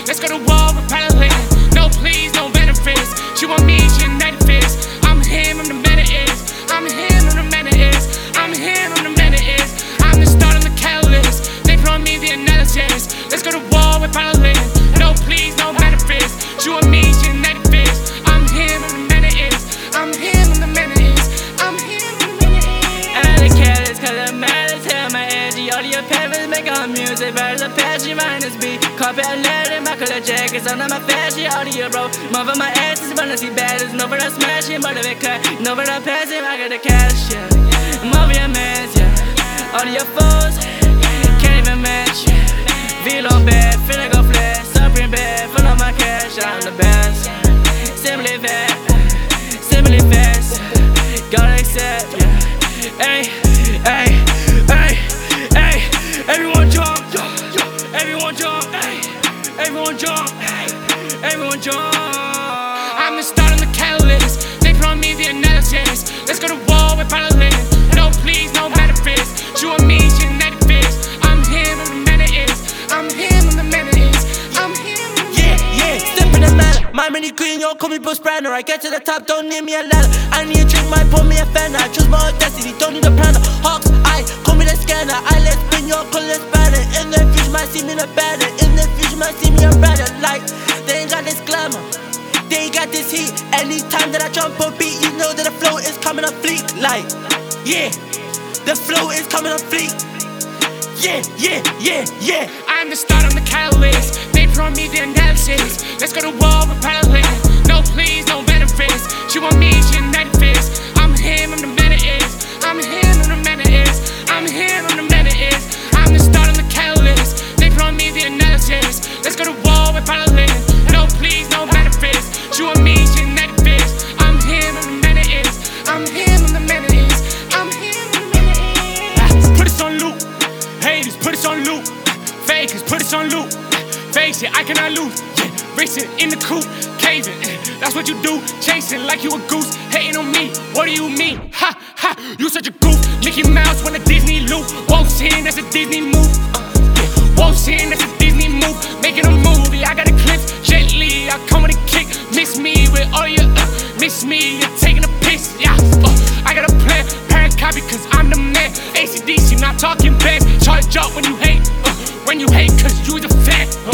Let's go to war with parallel. No please, no benefits. She want me, she a native fist. I'm him, I'm the man it is. I'm him, I'm the man it is. I'm him, I'm the man it is. I'm the start on the catalyst. They brought me the analysis. Let's go to war with parallel. No please, no benefits. She want me, she a native fist. I'm him, I'm the man it is. I'm him, I'm the man it is. I'm him, I'm the man it is. And the careless cause I'm mad as hell. My energy, all your parents make our music. Verse of passion, minus B. Carpet leather, my color jackets. I'm not my fashion, audio bro. Mother my ass is wanna see battles. No for the smashing, but if it cut. No for the passing, I got the cash, yeah. Mother your mans, yeah. All your foes can't even match, yeah. Feel on bad, feel like a flash. Suffering bad, full of my cash. I'm the best. Simply fast. Gotta accept, yeah. Hey, hey, hey, hey. Everyone jump, everyone jump, hey. Everyone jump, hey. Everyone jump. I'm the start on the catalyst. They brought me the analysis. Let's go to war with parallel. No please, no benefits. She want me, she a native fist. I'm him, I'm the man it is. I'm him, I'm the man it is. I'm him, I'm the man it is. Step in the manner. My mini queen, you don't call me Bruce Banner. I get to the top, don't need me a ladder. I need a drink, might pour me a fan. I choose my own destiny, don't need a planner. Hawks, I call me the scanner. I let spin your call it spanner. In the future, might see me the banner. In the future, might see me a banner. Like, they ain't got this glamour. They ain't got this heat. Anytime that I jump a beat, you know that the flow is coming up fleek. Like, yeah, the flow is coming up fleek. Yeah, yeah, yeah, yeah. I'm the start on the catalyst. They brought me the analysis. Let's go to war with parallel. No please, no benefits. She want me, she a native fist. I'm him, I'm the man it is. I'm him, I'm the man it is. I'm him, I'm the man it is. I'm the start on the catalyst. They brought me the analysis. Let's go to war with parallel. No please, no benefits. She want me, she a native fist. I'm him, I'm the man it is. I'm him, I'm the man it is. I'm him, I'm the man it is. Put us on loop. Haters, put us on loop. Fakers, put us on loop. Face it, I cannot lose. Yeah, racing in the coupe, caving. That's what you do, chasing like you a goose. Hating on me, what do you mean? Ha, ha, you such a goof. Mickey Mouse when a Disney loop. Won't sin, that's a Disney move. Won't sin, that's a Disney move. Making a movie, I got the clips. Gently, I come with a kick. Miss me with all your miss me, you're taking a piss. Yeah, I got a plan, parent copy, cause I'm the man. ACDC, not talking bad. Charge up when you hate, cause you the fan.